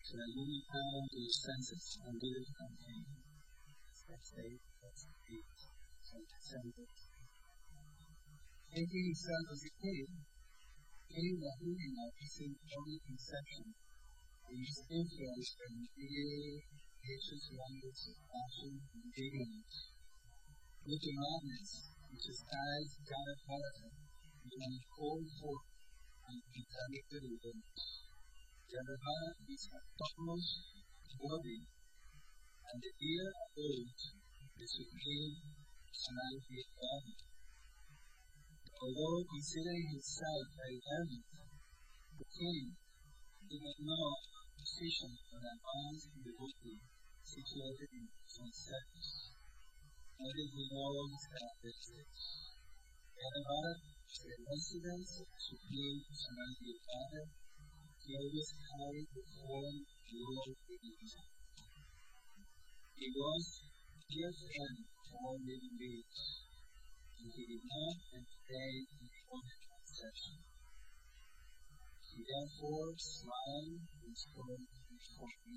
So that you may power to your senses and do it campaign. That's 8, that's 8, so 7. Taking himself as a kid, Cain was living a decent early conception, and his influence from fear, hatred, language, passion, and ignorance. With the madness, which is as God of heaven, began called forth and intended events. Jeremiah is a topmost body, and the ear of those the supreme personality of God. Although considering himself a hermit, the king did not know a position for an advanced devotee situated in his service. Nor did he know his characteristics. Jeremiah was the residence of the supreme personality of God. He always carried the form of the Lord within him. He was a dear friend to all living beings, and he did not entertain any other conception. He therefore smiled and spoke before him.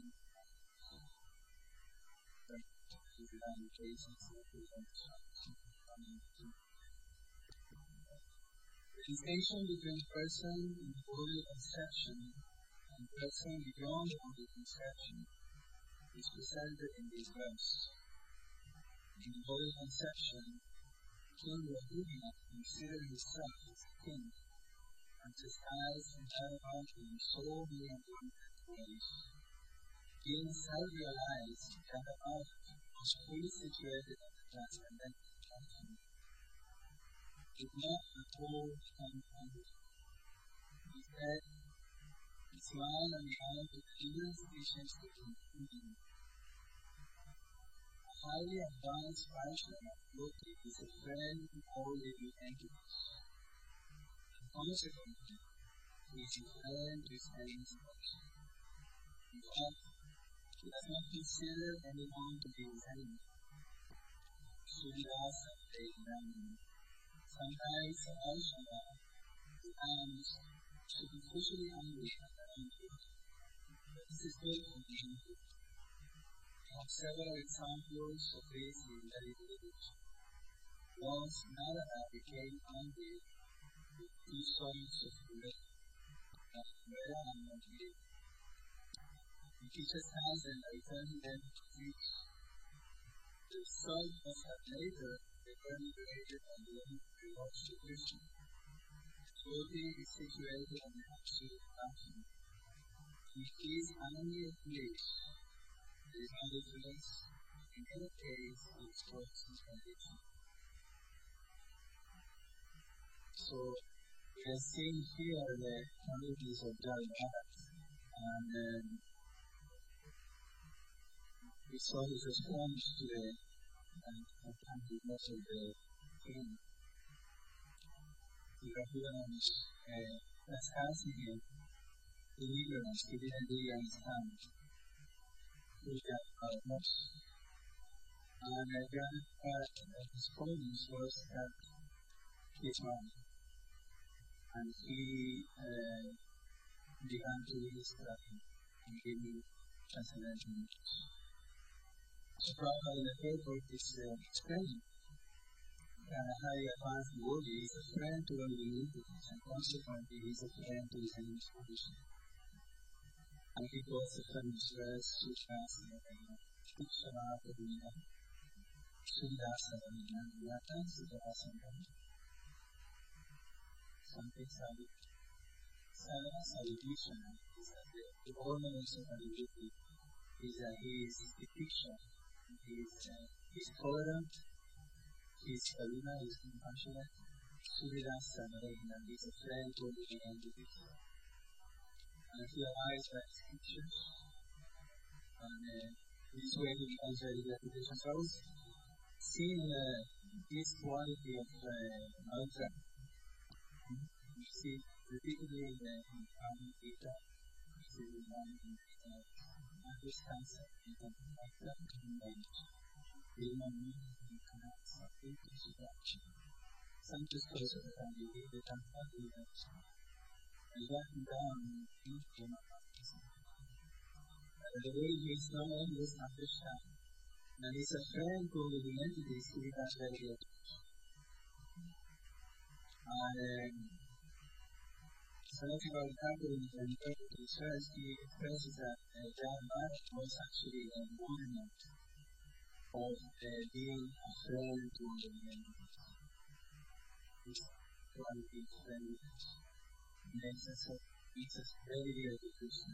The distinction between person in the bodily conception and person beyond the bodily conception is presented in this verse. In the bodily conception, King Rahubian considered himself as a king, and exercised and paramount in so many abundant ways. Being self-realized, Jagabath was fully situated in the transcendental function. Did not at all become hungry. Instead, he smiled on behalf of the human species to conclude. A highly advanced Vaishnava devotee is a friend to all living entities. Consequently, he is a friend to his enemies also. In fact, he does not consider anyone to be his enemy. Sridhasa Devananda. Sometimes a Vaishnava becomes superficially angry at their own truth. But this is good for the angry. We have several examples of this in Vedic literature. Once Narada became angry with two sons of Veda, Veda and Madhya. He teaches us and returning them to Greece. The result was that later they were liberated and belonged to the Lord Shri Krishna. Devotee is situated on the absolute mountain. If he is angry at bliss, there is no difference. In any case, he exploits his condition. So, we are seeing here the qualities of Jagannatha, and we saw his response to the attentiveness of the king. The Rahulan was asking him in ignorance. He didn't really understand who Jagannatha was. And Jagannatha's response was that he's wrong. And he began to illustrate and give me transcendental images. So Prabhupada in the third book is explaining that a highly advanced devotee is a friend to all living entities, and consequently he is a friend to his enemy's condition. And he calls the famous verse Sridhasa Devana, Sridhasa Devana, Sridhasa Devana. Something Salvation is that the ornaments of a devotee is that he is depiction, he is tolerant, he is karuna, he is compassionate, Sridhasa Devana, he is a friend to the entities. And he abides by his teachers, and this way he becomes very reputation. So I was seeing this quality of mantra. You see repeatedly in the Bhagavad Gita, you see the Bhagavad Gita, this concept in the mantra language. Santos closer to family, the Tantra leaders, and writing down in the way he's not always understand. And it's a friend who the entities to be that very good. And something about happening when he says he expresses that John Mark was actually a monument of being a friend to the entities. This quality of friendliness makes us very, very Christian.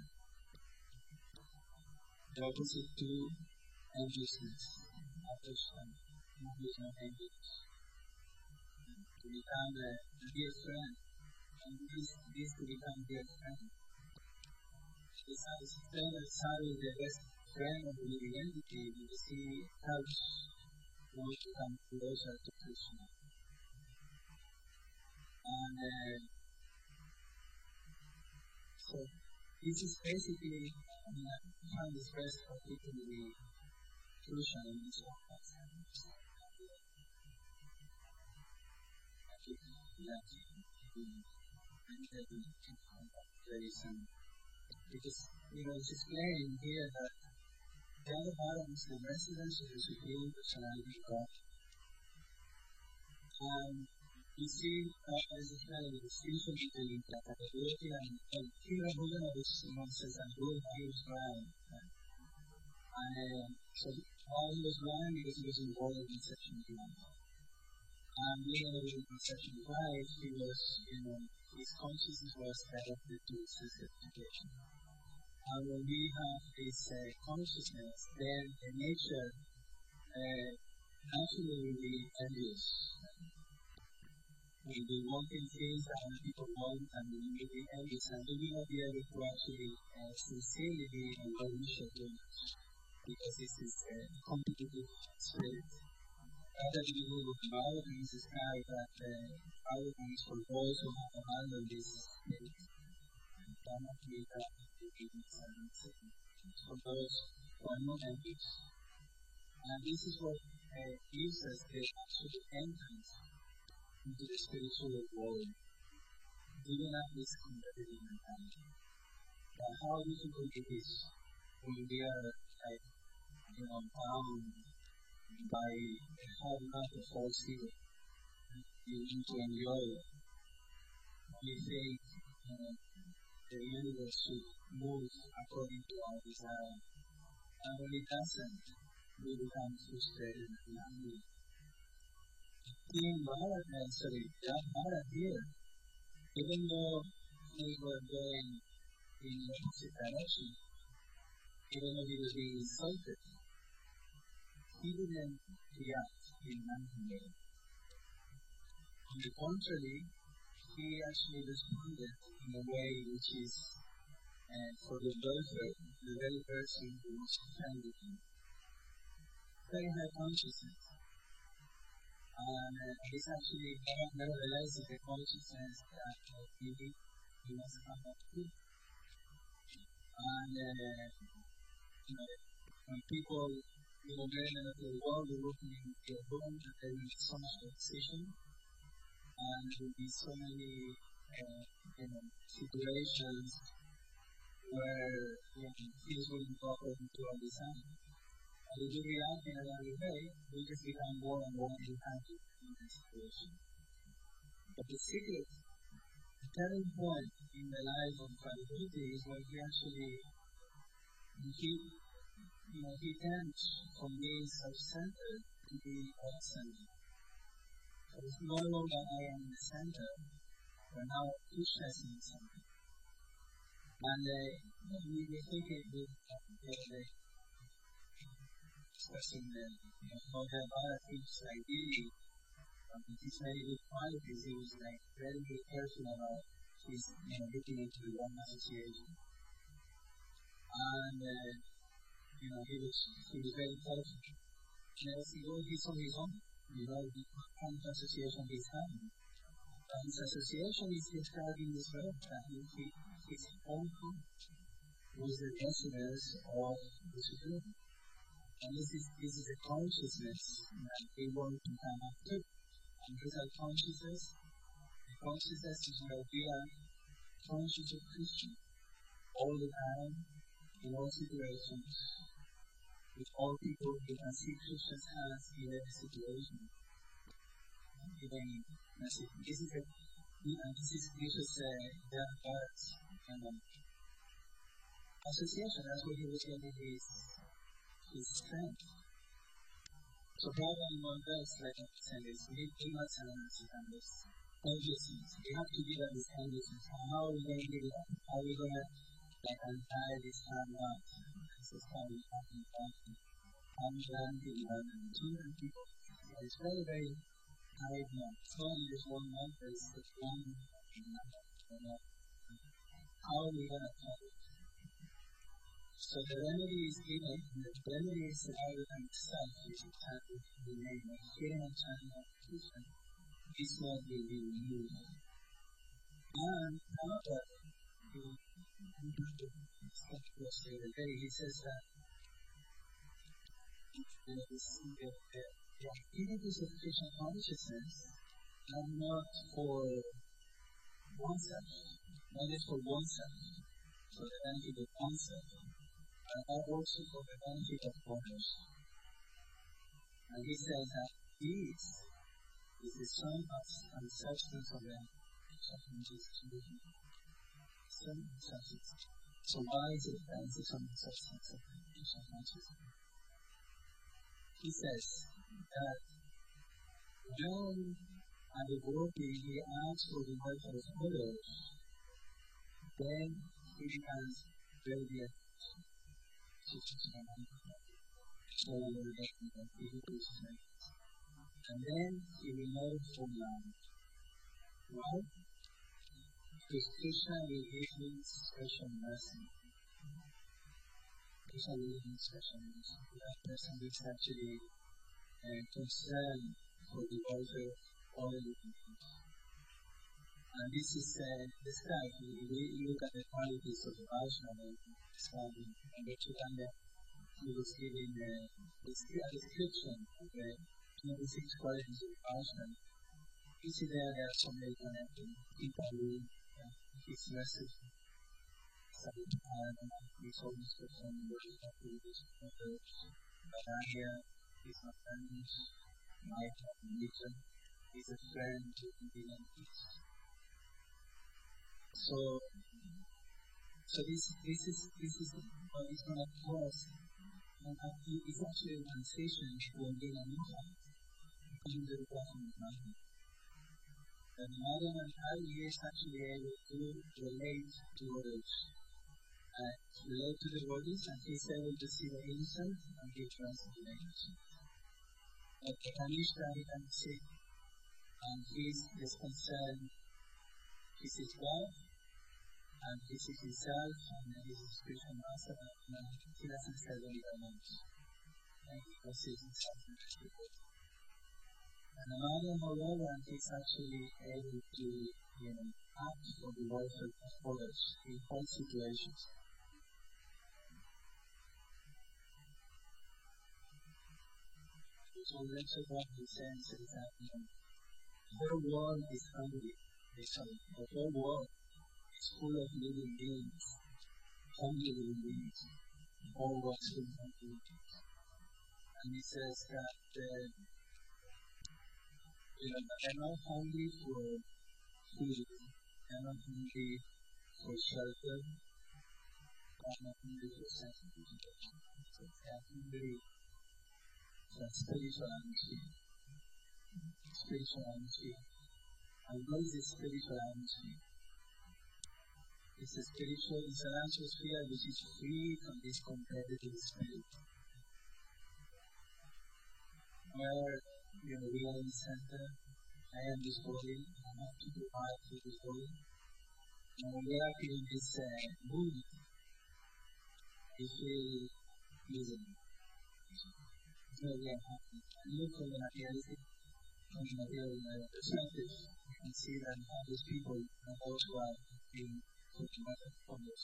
The opposite to enviousness, affection, enviousness. To become a dear friend, and this to become a dear friend. This friend is having the best friend of the living entity, you see helps one to come closer to Krishna. And so this is basically, I find this best particularly crucial in this one. Because, it's explained here that the other bottom is the residence of the Supreme Personality of God. You see, as a kind of distinction between capability and here Buddha was says that Buddha he was blind. And so while he was blind because he was involved in section 5. And being in section 5, he was, his consciousness was directed to certification. And when we have this consciousness, then the nature actually will be envious. We'll be wanting things that other people want, and we will be envious, and we will not be able to actually sincerely be in what we should do, because this is a competitive spirit. Other people with arrogance is carried that arrogance for those who have abandoned this spirit. And cannot be that for those who are not envious. And this is what gives us the actual entrance into the spiritual world, giving up this competitive mentality. But how difficult it is when we are bound by how not to false ego. You need to enjoy it. We think the universe should move according to our desire. And when it doesn't, we become frustrated and angry. That Bharat here, even though things were going in the opposite direction, even though he was being insulted, he didn't react in an angry way. On the contrary, he actually responded in a way which is for the very person who was offended him. Very high consciousness. And it's actually nevertheless the consciousness that he must come up to. And when people, very of the world are looking in the room, that there will be so much decision, and there will be so many situations where things will go according to our design. And if we react in another way, we just become more and more independent in the situation. But the secret, the turning point in the life of Prabhupada is when he actually, he tends from being self-centered to being God-centered. So it's no longer I am in the center, but now Krishna is in the center. And we think it with the discussing how the Bharat thinks ideally, with his very good qualities, he was very, very careful about his looking into the one association. And he was very careful. As he saw his own, the kind of association he's having. His association is described in this way that his own heart was the residence of the Supreme. And this is a consciousness that we want to come up to. And this is consciousness. The consciousness is where we are conscious of Krishna all the time, in all situations, with all people, you can see Christians has in every situation. Even this is Jesus their words and association. That's where he was getting his strength. So rather than one verse, like I said, we must have an understanding. We have to give up this endlessness. How are we going to give it up? How are we going to untie this time out? This is how we have to find I'm glad to be on the children people. It's very, very hard now. It's only this one month, it's one. How are we going to tell it? So the remedy is given, the remedy is rather than self, which is time to remain. Getting a time of Christian, this will be removed. And however, he says that the activities of Christian consciousness are not for oneself, not just for oneself, for the benefit of oneself, but are also for the benefit of others. And he says that this is the sum and substance of the substance. So why is it that it's the sum and substance of the Christian consciousness? He says that when and the working he asks for the work of others, then he becomes very good. And then he removes from life. Why? Because Krishna will give him special mercy. Krishna will give him special mercy. That person is actually concerned for the welfare of all the people. And this is this guy, you look at the qualities of the Vaishnava, and the Chaitanya, he was giving a description of the 26 qualities of the Vaishnava. You see there are so many people who his message. He's always performing what he's not doing this others. But I hear he's my friend, my religion, he's a friend to the peace. So this is what is going to cause, and it's actually a transition to a being a new life, coming to the bottom of nothing. And modern and early is actually able to relate to others, relate to the bodies, and he's able to see the innocent and give transformation. But the Kanishka, he can see, and he's concerned, he sees God, and he sees himself, and he sees spiritual master, and he doesn't say anything else. And he sees himself in the people. And another, moreover, he's actually able to act for the welfare of others in all situations. So let's say what he says is that the whole world is hungry. The whole world is full of living beings, hungry living beings. The whole world is full of hungry beings. And he says that they're not hungry for food, they're not hungry for shelter, they're not hungry for sanctification. They're hungry for spiritual atmosphere. Spiritual atmosphere. And what is this spiritual atmosphere? It's an atmosphere which is free from this competitive spirit. Where we are in the center, I am this body, I have to provide for this body. And when we are in this mood, we feel miserable. So we are happy. And look from the materialistic, from the material perspective, you can see that all these people are those who are being put together from this.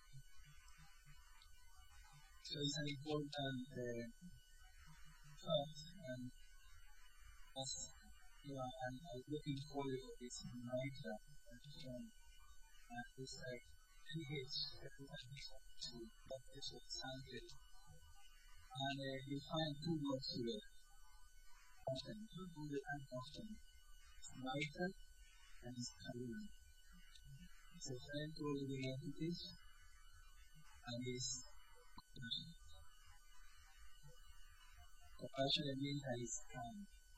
So it's an important thought, and I'm looking forward to this night this actually hits every time you start to practice what sounds good. And you find two words here. Often, often. It's Maita and it's Karuna. It's a friend to all living entities and it's compassion. Compassion means that it's kind.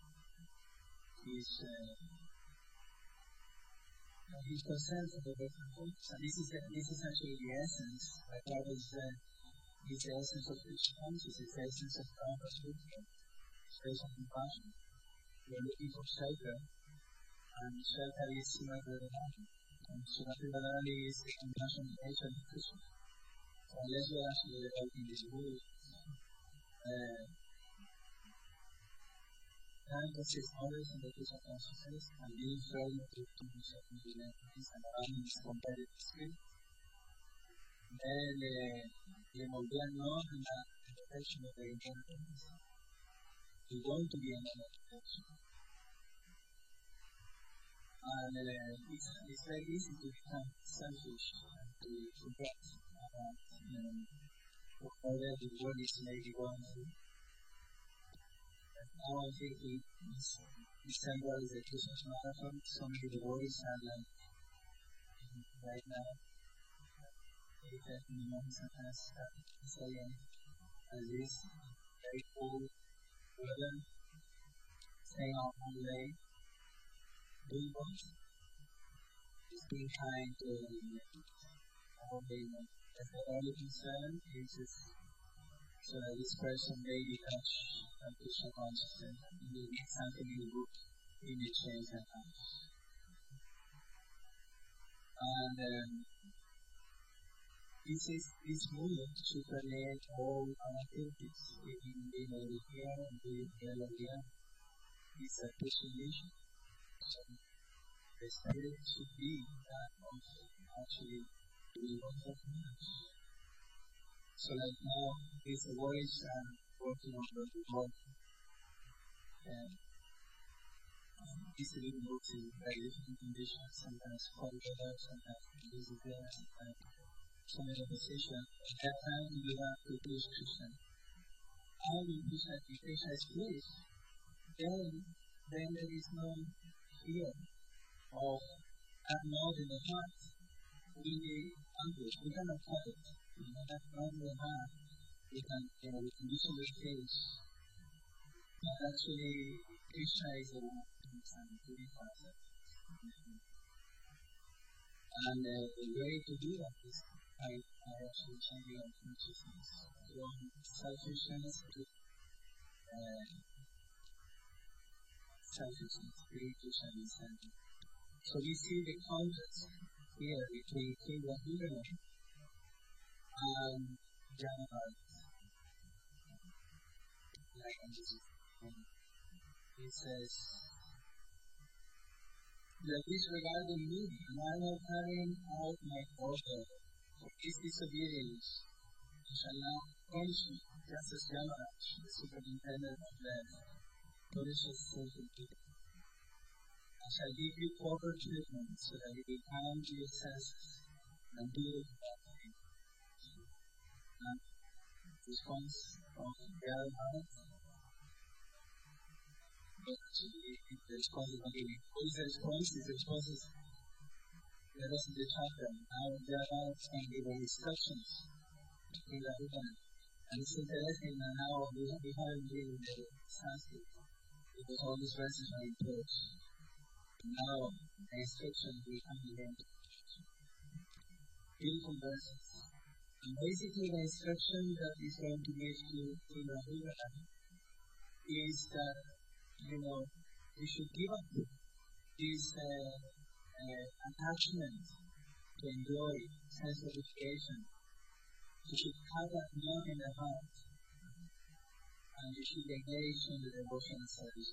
He's concerned for the different folks. And this is actually the essence. Like I was is the essence of Krishna consciousness, is the essence of Karma Sutra, space of compassion. We're looking for shelter, and shelter is Srimati Radharani. And Srimati Radharani is the compassion nature of Krishna. So unless we're actually developing this rule, kindness is always in the Krishna consciousness, and being fairly to certain entities and having this competitive spirit. Then le volvían en la protection of the inheritance. You're going to be in that protection. And it's very easy to become selfish and to forget about whatever the world is maybe going through. And now I think December is a Christmas marathon. So many devotees are like right now. In the months and has saying as this very cold weather, staying out all day, doing what? Just being kind to all day. That's the only concern is just so that this person may be touched by Krishna consciousness and will get something in the book in the change that house. And this movement should permeate all our activities, in the India and the India. It's a Christian mission. So the spirit should be that of actually doing what of much. So like now, these boys are working on the work. And easily move to very different conditions, sometimes cold weather, sometimes busy there, sometimes so many positions. At that time, you have to push Krishna. How you push that Krishna is pleased, then there is no fear of that knowledge in the heart. We cannot cut it. That knowledge in the heart, we can usually face. But actually, Krishna is the one who can purify us. And the way to do that is by actually changing our consciousness from selfishness to selfishness, Krishna is center. So we see the contrast here between King Rahula and Janavarta. Like he says, that disregarding me, and I am not carrying out my order for his disobedience, I shall now punish him, just as Yamaraj, the superintendent of death, punishes sinful people. I shall give you proper treatment so that you will count your senses and do the right thing. And response of Yamaraj. Actually, the response is not giving. What is the response? The response is the rest of the chapter. Now, Yamaraj can give instructions to the woman. And it's interesting that now we haven't been in the Sanskrit because all these verses are in English. Now the instructions will come again. Beautiful verses. And basically the instruction that is going to give to Rahula is that, we should give up this attachment to enjoy sense gratification. You should have that love in the heart. And you should engage in the devotional service.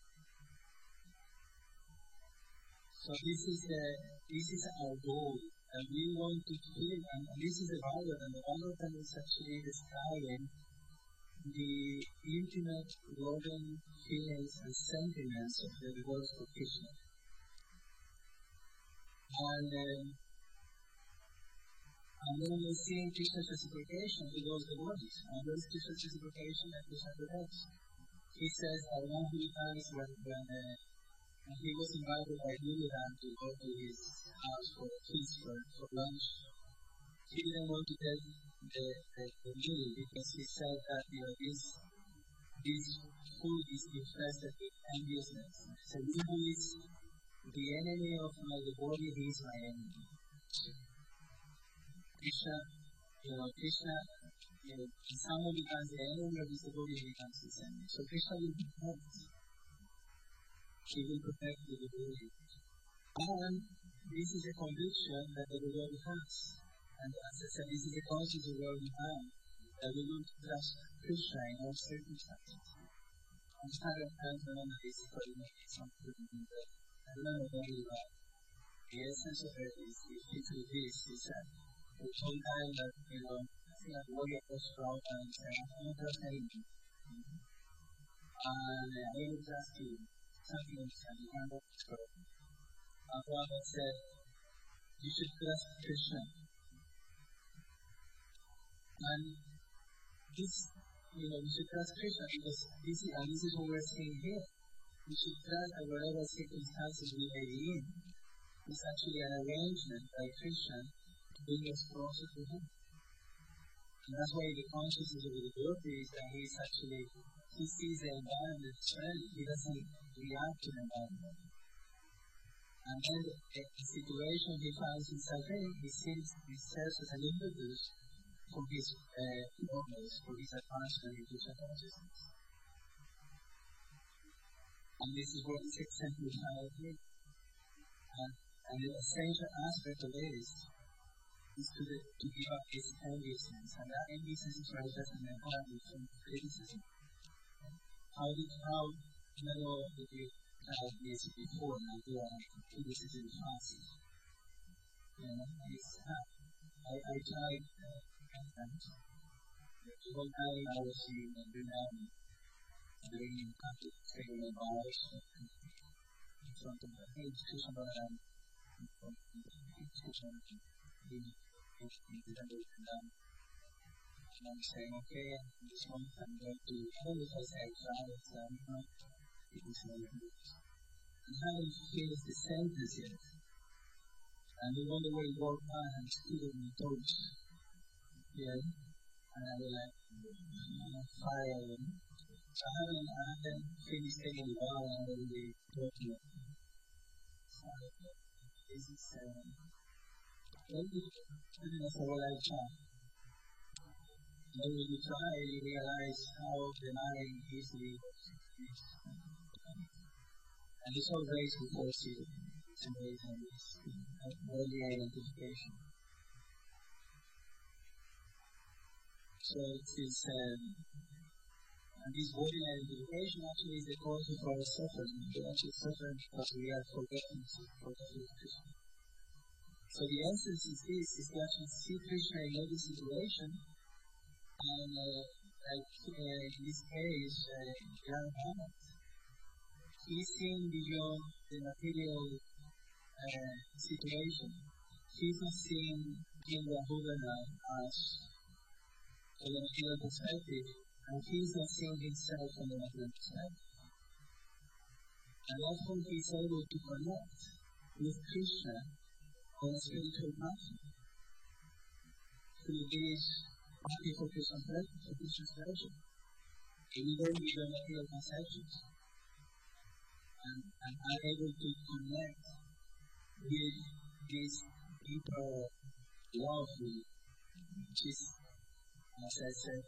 So this is our goal, and we want to feel, and this is the Bhagavatam. The Bhagavatam is actually describing the intimate, loving feelings and sentiments of the devotees of Krishna. And And then we see Krishna's reciprocation to those devotees. And what is Krishna's reciprocation that Krishna provides? He says that one few times when he was invited by Duryodhana to go to his house for a feast for lunch, he didn't want to get the meal because he said that this food is infested with enviousness. So who is the enemy of my devotee, he is my enemy. Krishna, if someone becomes the enemy of his devotee, he becomes his enemy. So Krishna will protect. He will protect the devotee. And this is a conviction that the devotee has. And as I said, this is a conscious devotee have, that we will trust Krishna in all circumstances. I'm trying to remember this, but it may be something that I remember very well. The essence of it is this, is that the whole time that, I think I worry about strong and say, I'm not just anything. And I will ask you something else, and you can go to it. One said, you should trust Krishna. And this, we should trust Krishna because this is what we're seeing here. We should trust that whatever circumstances we may be in, is actually an arrangement by Krishna to bring us closer to Him. And that's why the consciousness of the devotee is that he sees the environment trend, he doesn't react to the environment. And then the situation he finds himself in, he serves as an impetus for his progress, for his advancement in Krishna consciousness. And this is what is exemplified here. And the essential aspect of it is to give up his enviousness. And that enviousness is very different from criticism. How did you have this before? Now you are criticism fast. I tried the whole time I was in Vietnam, doing taking a bars in front of the Krishna Balaram, and I'm saying, okay, this month I'm going to because I traveled it is very good. And how do you feel the sentence yet? And we wonder where you walk by and still in the toes. Yeah. And I was like, fire. So I haven't finished taking the ball and then we talk to it. So this is that's what I try. When you try, you realize how denying easily is. And it's all grace who forces you to raise and this early identification. So this body identification actually is the cause of our suffering. We actually suffer because we are forgetting Krishna. So the essence is this, is to actually see Krishna in every situation. And in this case, Ram he's seeing beyond the material situation. He's not seeing Indra Bhuvana as from the material perspective, and he's not seeing himself from the material perspective. And often he's able to connect with Krishna on a spiritual platform through this for Krishna's pleasure. Even with the material conceptions. And I'm able to connect with this deeper love, which is, as I said,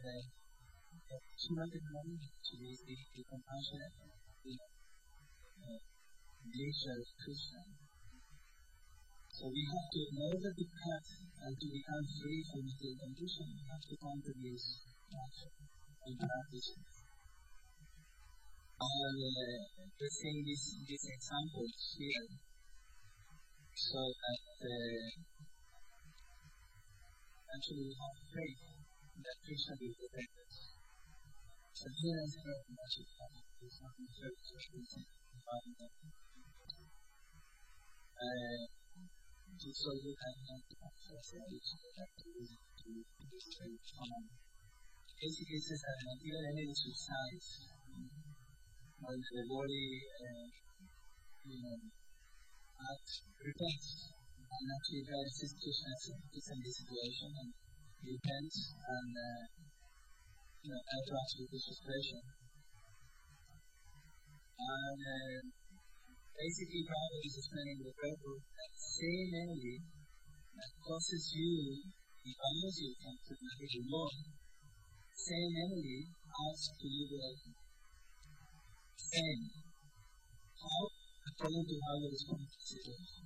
to be compassionate, nature of Krishna. So we have to, in order to cut and to become free from the condition, we have to come to this and practice it. And we're seeing these examples here, so that actually we have faith that Krishna will protect us. So here is very much of this nothing further. so you can access it to basically it says that even any exercise when the body repents and actually tries to it's in this situation and repents and interacts with this frustration. And basically Prabhupada is explaining the purpose that same energy that causes you, defiles you from the Lord, same energy asks to you the same. How? According to how you respond to the situation.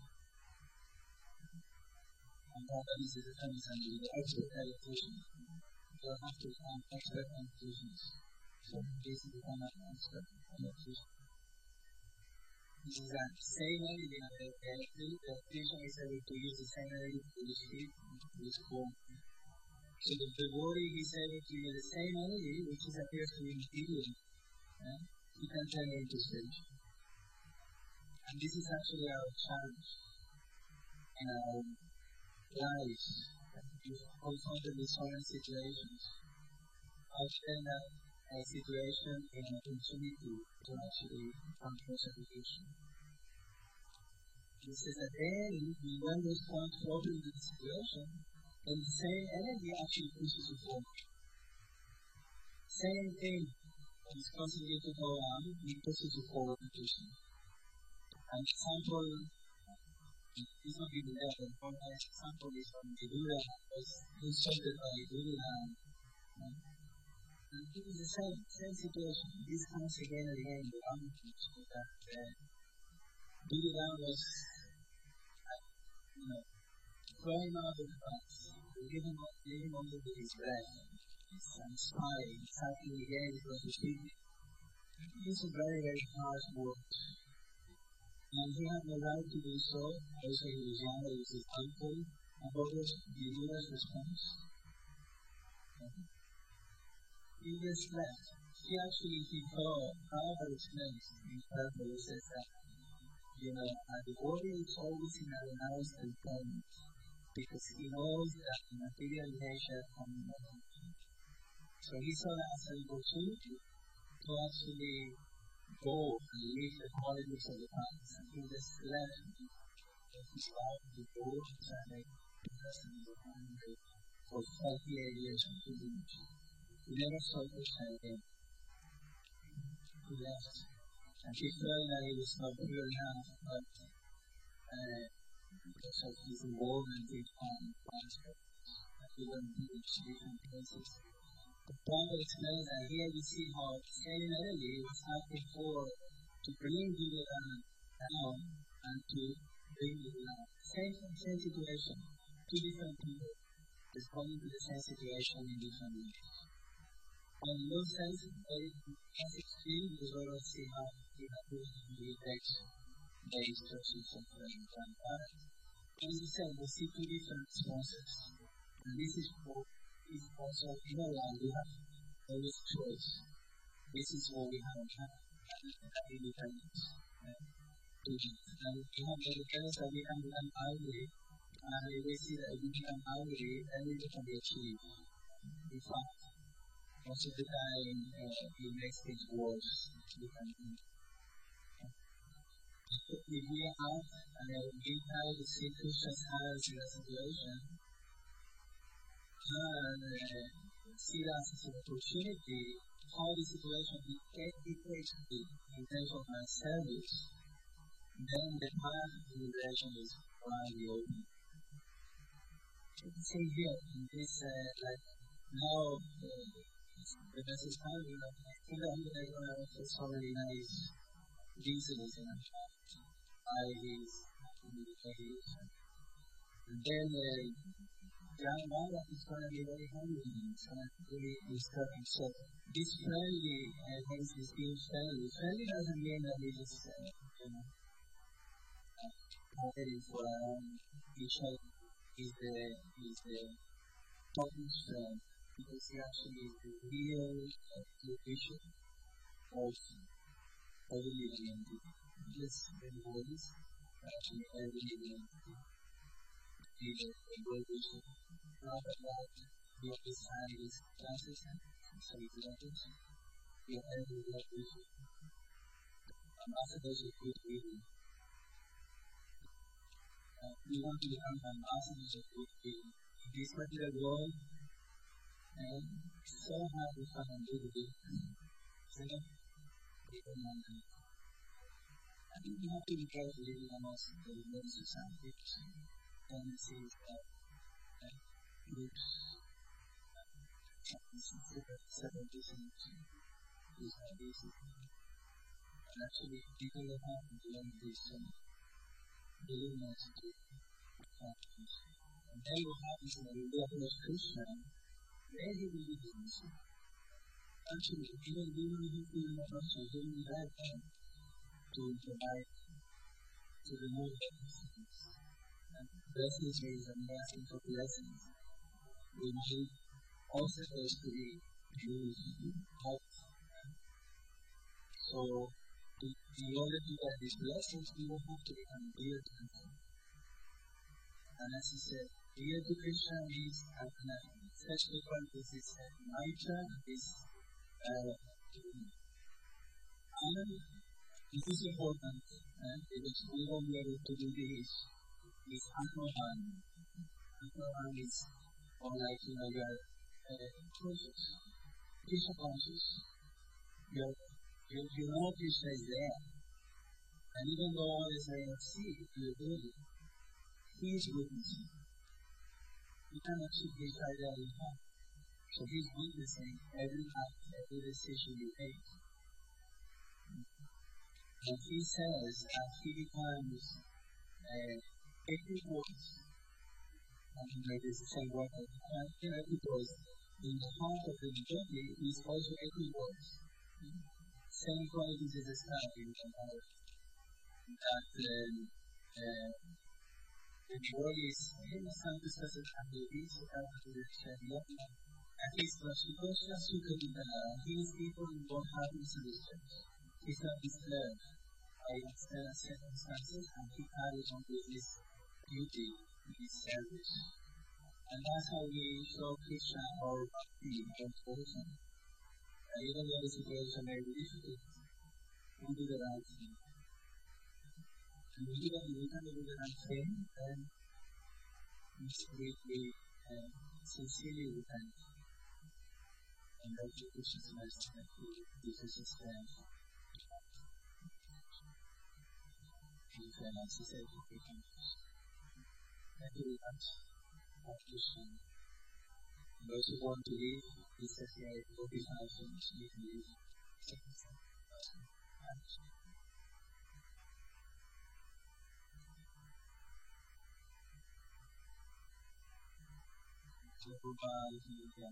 And Prabhupada is the famous and the expert meditation. You don't have to become expert meditations. So this is become an expert meditation. This is that same energy that the patient is able to use the same energy to produce heat and to produce cold. So the devotee is able to use the same energy which appears to be material. He can turn it into spiritual. And this is actually our challenge in our lives. We've confronted with so many situations. I'll turn a situation in an opportunity to actually confront a situation. This is a day when we respond properly to the situation, then the same energy actually pushes you forward. Same thing is causing you to go on, it pushes you forward to pushing. An example is not even there, but one example is from the Buddha was insulted by Buddha. And it is the same situation. This comes again and again in the Ramakrishna so that Buddha was throwing out of the box, living under his breath, and smiling, talking again because he speaking. These are very, very harsh words. And he had no right to do so. Also, he was young, it was his uncle. And what was the Buddha's response? He just left. He thought, Prabhupada explains in Prabhupada, he says that, the body is always in our house and pain because he knows that the material nature comes from. So he saw that as an opportunity to actually go and live the qualities of the past. And he just left his life to go to China for 48 years of pilgrimage. He never saw Krishna again. He left. And he felt that he was not pure enough, but because of his involvement in aspects, he went to different places. The Prabhupada explains that here we see how the same energy was acting to bring Buddha down and to bring Buddha down. Same situation, two different people responding to the same situation in different ways. And in those sense, as extreme, we will see how it takes the instructions of the grandparents. As I said, we see two different responses. And this is also, we have always choice. This is what we have independence. And we have the independence that we can become angry. And we see that if we become angry, everything can be achieved. In fact, most of the time, it makes things worse. If we act and we try to see Krishna's hands in a situation, and see that as an opportunity, how the situation dictates me in terms of my service, then the path to liberation is widely open. You can see here in this, now, the message time, I think that they're going to offer so many nice reasons in our IVs, and then John Wanda is going to be very hungry, it's going to really disturb him. So this friendly, hence this being friendly. Friendly doesn't mean that we just, heading for our own. Each other is the talking friend, because he actually is the real vision of every living entity. Just the voice, actually every living entity. the graduation. Not about your design is consistent, so you love it. Your every graduation. Ambassadors of good feeling. We want to become ambassadors of good feeling. In this particular world, and so hard to find a good feeling. Second, people want to. I think we have to be careful living amongst the modern society. Tendencies that groups, separatism, is basic. And actually, people that have to learn this willingness to practice. And then what happens when you go to a Christian, they really begins. Actually, even who feel not much of doing the right thing to provide, to remove things. And blessings is and asking for blessings. We need all supposed to be used out. So, in order to get these blessings, we will have to become dear to them. And as he said, dear to Krishna means such different is his nature, his honor. This is important, because we won't be able to do this. This Atmahan. Atmahan is more like, your conscious. Krishna conscious. You know Krishna is there. And even though others may not see it, you're doing it. He is witnessing. You cannot see this idea in heart. So he's witnessing every act, every decision you take. And he says, as he becomes every voice, and maybe it's the same word, because in the heart of the devotee is also every voice. Same qualities as a star in the heart. That the devotee is sometimes doesn't have the peace without the direction. At least Rashikosha Sukaditana, these people don't have misunderstandings. He's not disturbed by external circumstances, and he carries on with his duty, his service. And that's how we show Krishna our bhakti and devotion. And even though the situation may be difficult, we do the right thing. And even if we can't do the right thing, then we sincerely repent. And that Krishna's mercy that He gives us His strength. And as He said, we can thank you very much for Krishna. Those who want to leave, He says here, it will be hard for you to leave. So, goodbye to you again.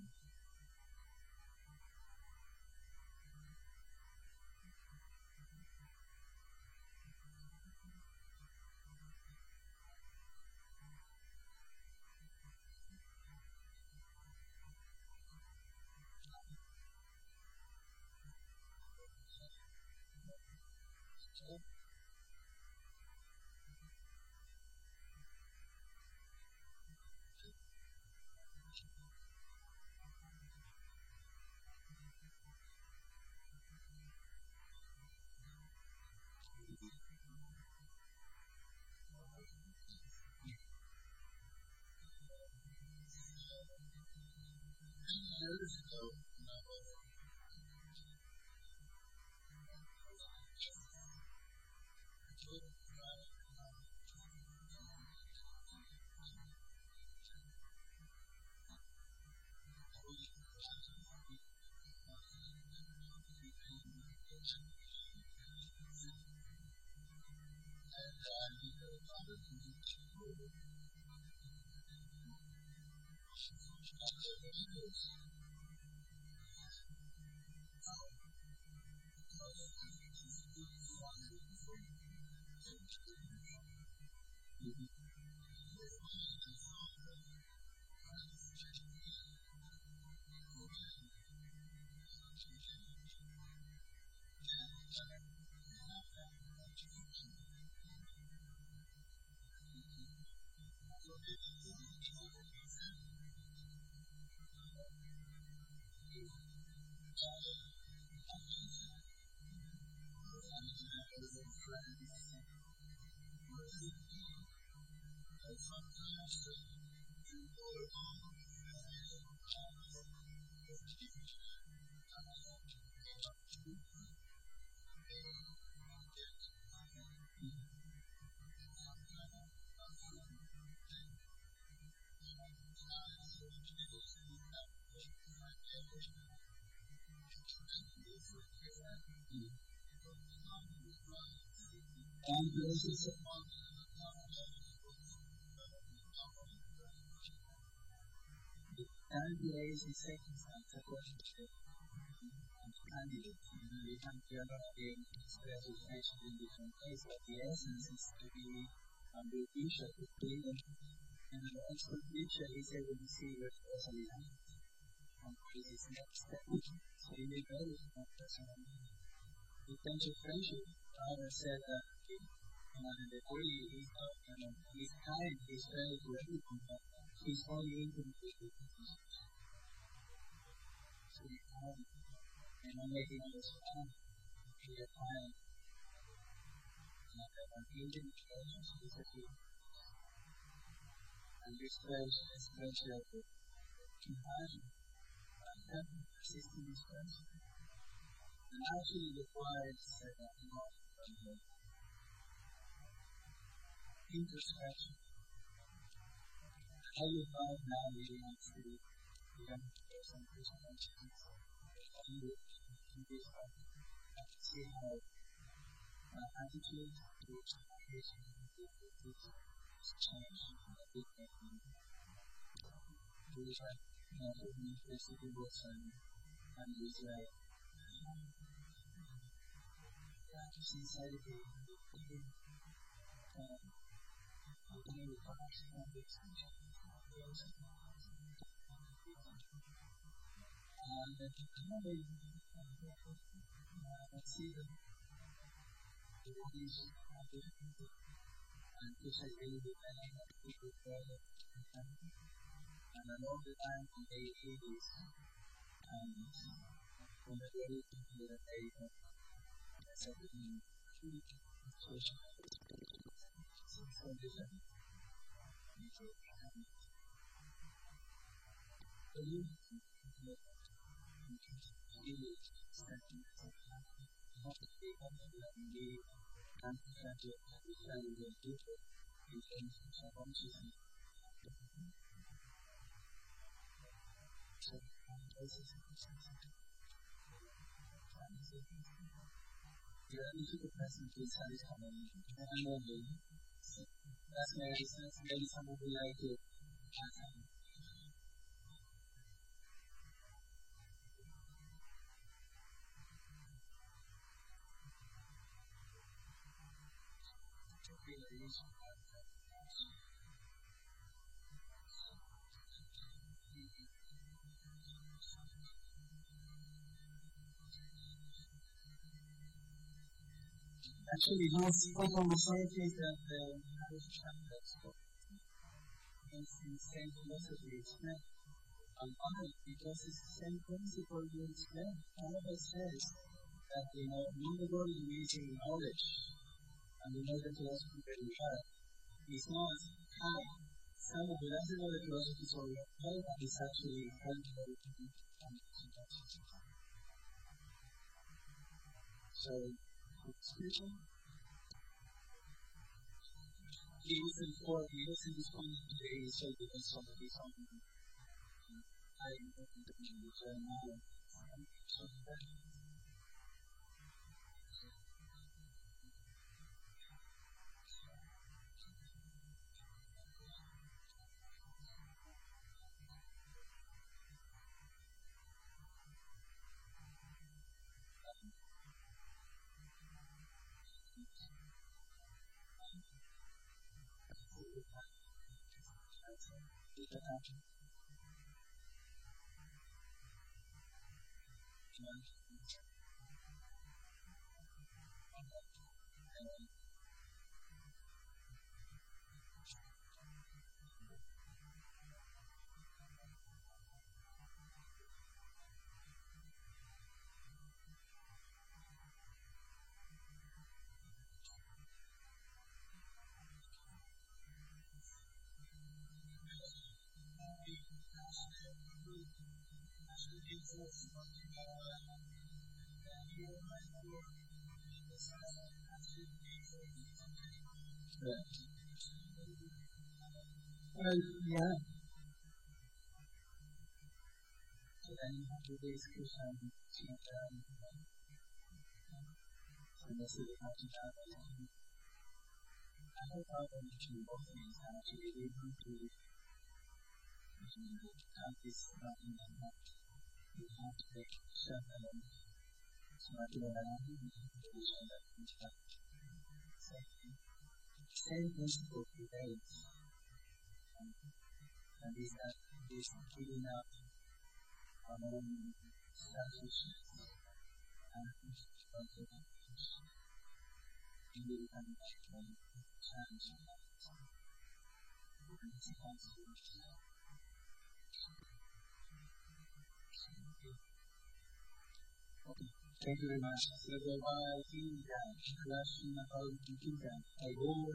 And this is currently age is circumstance according to candidate. You can get a express education in different ways, but the essence is to be the future to be and the expert future is able to see what person is and this is next step. So you need very one person. In terms of friendship, Father said that the boy is he's kind, he's friendly to everyone, but he's only intimate with the so you know, and I'm making this fun. You're fine. And intimate relationship is a key. And this place is friendship with compassion, persistent friendship. And actually requires introspection. How you find now really wants to become some perspectives. You see how attitudes towards communication change which are basically what's and is like sincerity opening the heart and the extension and then finally see the release and which I really depending on people and along the time when they do this and when they're ready to do that they social so different so you really not to be anti-fragile and people in terms of subconsciously so the only people present inside is common and maybe that's maybe someone would like to actually most people will say that the English chapters is the same philosophy explained because it's the same principle you explain. However, says that nobody is using knowledge and the know the philosophy that we have is not how some of the other philosophies are held and is actually helpful so spiritual he wasn't responding today so because of his own I Yeah. So then today's question so this is how to I hope our connection both things are actually able to have this in the heart. We have to make sure that it's not to allow the vision that we have. Same principle prevails. And these are this giving up our own selfishness and responsibility. We will come back to challenge that. And it's a possibility. Okay. Thank you very much. So I think that question about thinking that I will